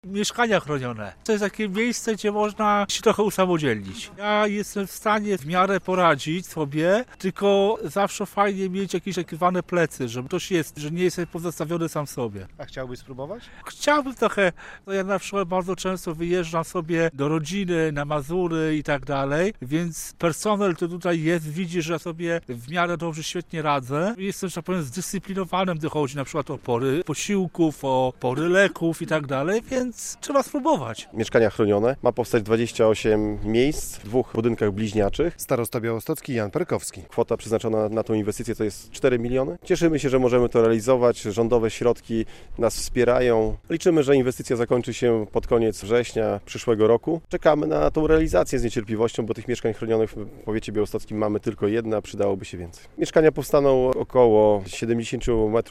Mieszkania chronione. To jest takie miejsce, gdzie można się trochę usamodzielnić. Ja jestem w stanie w miarę poradzić sobie, tylko zawsze fajnie mieć jakieś ekwiwane plecy, że ktoś jest, że nie jestem pozostawiony sam sobie. A chciałbyś spróbować? Chciałbym trochę, ja na przykład bardzo często wyjeżdżam sobie do rodziny, na Mazury i tak dalej, więc personel, który tutaj jest, widzi, że ja sobie w miarę dobrze, świetnie radzę. Jestem, że tak powiem, zdyscyplinowanym, gdy chodzi na przykład o pory posiłków, o pory leków i tak dalej, więc trzeba spróbować. Mieszkania chronione. Ma powstać 28 miejsc w 2 budynkach bliźniaczych. Starosta białostocki Jan Perkowski. Kwota przeznaczona na tą inwestycję to jest 4 miliony. Cieszymy się, że możemy to realizować. Rządowe środki nas wspierają. Liczymy, że inwestycja zakończy się pod koniec września przyszłego roku. Czekamy na tą realizację z niecierpliwością, bo tych mieszkań chronionych w powiecie białostockim mamy tylko jedno, a przydałoby się więcej. Mieszkania powstaną około 70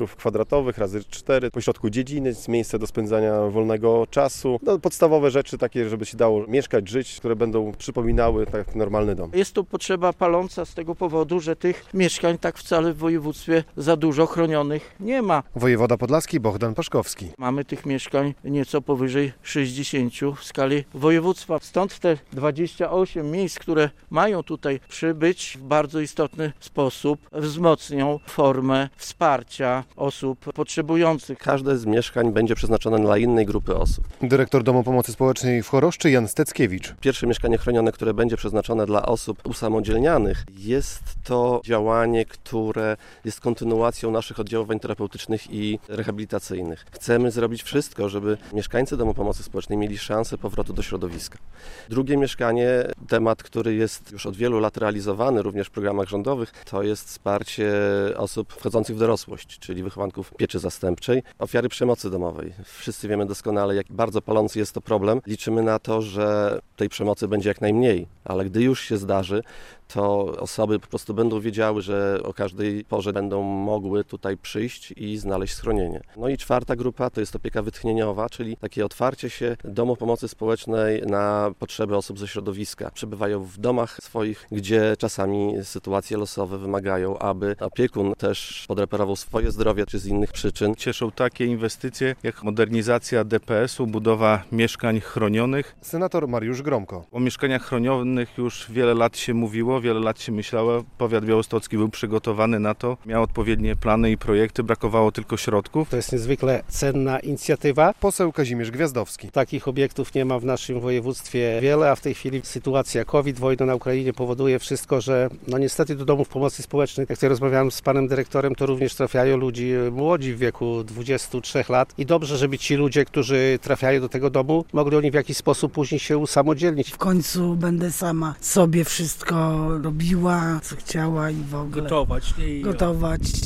m2 razy 4 pośrodku dziedziny, miejsce do spędzania wolnego czasu. Podstawowe rzeczy takie, żeby się dało mieszkać, żyć, które będą przypominały tak normalny dom. Jest to potrzeba paląca z tego powodu, że tych mieszkań tak wcale w województwie za dużo chronionych nie ma. Wojewoda podlaski Bohdan Paszkowski. Mamy tych mieszkań nieco powyżej 60 w skali województwa. Stąd te 28 miejsc, które mają tutaj przybyć, w bardzo istotny sposób wzmocnią formę wsparcia osób potrzebujących. Każde z mieszkań będzie przeznaczone dla innej grupy osób. Dyrektor Domu Pomocy Społecznej w Choroszczy Jan Steckiewicz. Pierwsze mieszkanie chronione, które będzie przeznaczone dla osób usamodzielnianych, jest to działanie, które jest kontynuacją naszych oddziaływań terapeutycznych i rehabilitacyjnych. Chcemy zrobić wszystko, żeby mieszkańcy Domu Pomocy Społecznej mieli szansę powrotu do środowiska. Drugie mieszkanie, temat, który jest już od wielu lat realizowany również w programach rządowych, to jest wsparcie osób wchodzących w dorosłość, czyli wychowanków pieczy zastępczej, ofiary przemocy domowej. Wszyscy wiemy doskonale, jak bardzo palący jest to problem. Liczymy na to, że tej przemocy będzie jak najmniej, ale gdy już się zdarzy, to osoby po prostu będą wiedziały, że o każdej porze będą mogły tutaj przyjść i znaleźć schronienie. No i czwarta grupa to jest opieka wytchnieniowa, czyli takie otwarcie się Domu Pomocy Społecznej na potrzeby osób ze środowiska. Przebywają w domach swoich, gdzie czasami sytuacje losowe wymagają, aby opiekun też podreperował swoje zdrowie czy z innych przyczyn. Cieszą takie inwestycje jak modernizacja DPS-u, budowa mieszkań chronionych. Senator Mariusz Gromko. O mieszkaniach chronionych już wiele lat się mówiło, wiele lat się myślało. Powiat białostocki był przygotowany na to, miał odpowiednie plany i projekty, brakowało tylko środków. To jest niezwykle cenna inicjatywa. Poseł Kazimierz Gwiazdowski. Takich obiektów nie ma w naszym województwie wiele, a w tej chwili sytuacja COVID, wojna na Ukrainie powoduje wszystko, że niestety do domów pomocy społecznej, jak tutaj rozmawiałem z panem dyrektorem, to również trafiają ludzie młodzi w wieku 23 lat i dobrze, żeby ci ludzie, którzy trafiają do tego domu, mogli oni w jakiś sposób później się usamodzielnić. W końcu będę sama sobie wszystko robiła, co chciała i w ogóle Gotować. gotować.